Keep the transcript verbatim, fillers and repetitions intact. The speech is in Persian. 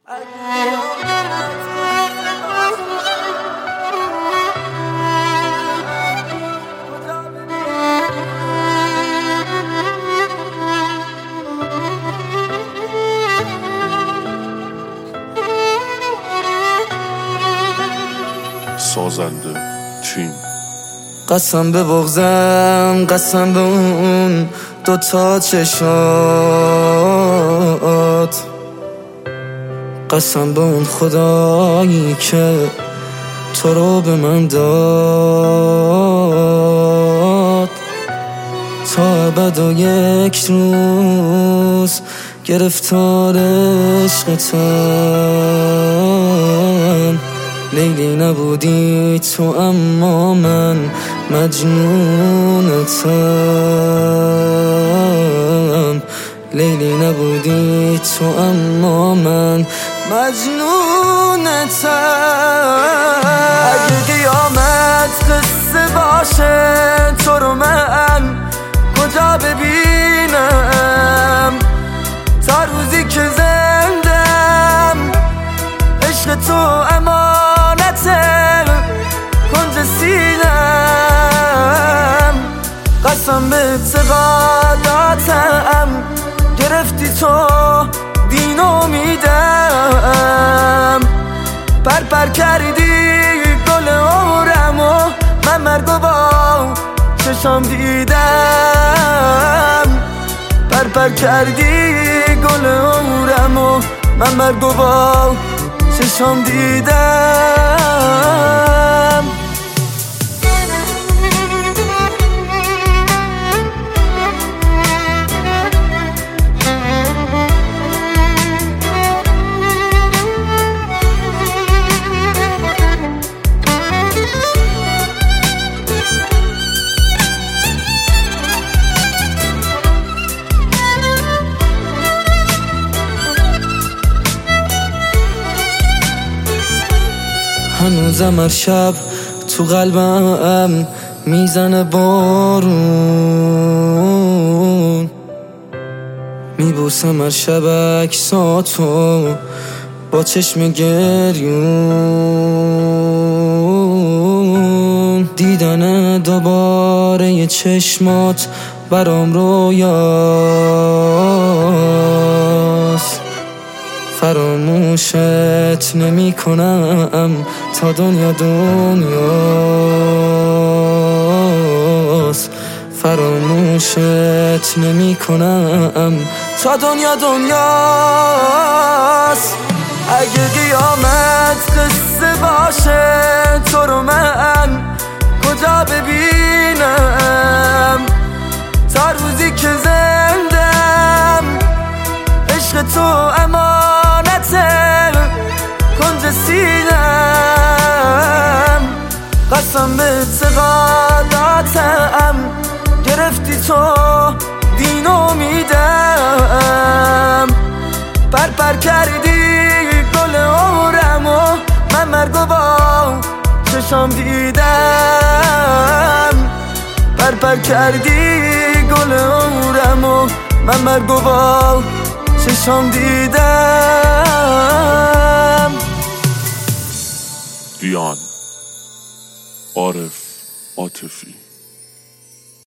سازنده تیم. قسم به بغضم، قسم به اون دوتا چشات، قسم به اون خدایی که تو رو به من داد. تا ابد و یک روز گرفتار عشقتم. لیلی نبودی تو اما من مجنونتم. لیلی نبودی تو اما من مجنونتم. اگه قیامت قصه باشه تو رو من کجا ببینم؟ تا روزی که زندم عشق تو امانته کنج سینم. قسم به اعتقاداتم گرفتی تو دین امیدم. پر پر کردی گل عمرمو من مرگ و با چشام دیدم. پر پر کردی گل عمرمو من مرگ و با چشام دیدم. هنوزم هر شب تو قلبم میزنه بارون. میبوسم هر شب عکساتو با چشم گریون. دیدن دوباره یه چشمات برام رویاست. فراموشت نمی کنم تا دنیا دنیاست. فراموشت نمی کنم تا دنیا دنیاست. اگه قیامت قصه باشه تو رو من کجا ببینم؟ تا روزی که زندم عشق تو امانته کنج سینم. قسم به اعتقاداتم گرفتی تو دین امیدم. پر پر کردی گل عمرمو من مرگ و با چشام دیدم. پر پر کردی گل عمرمو من مرگ و با چشام دیدم. دیان عارف عاطفی.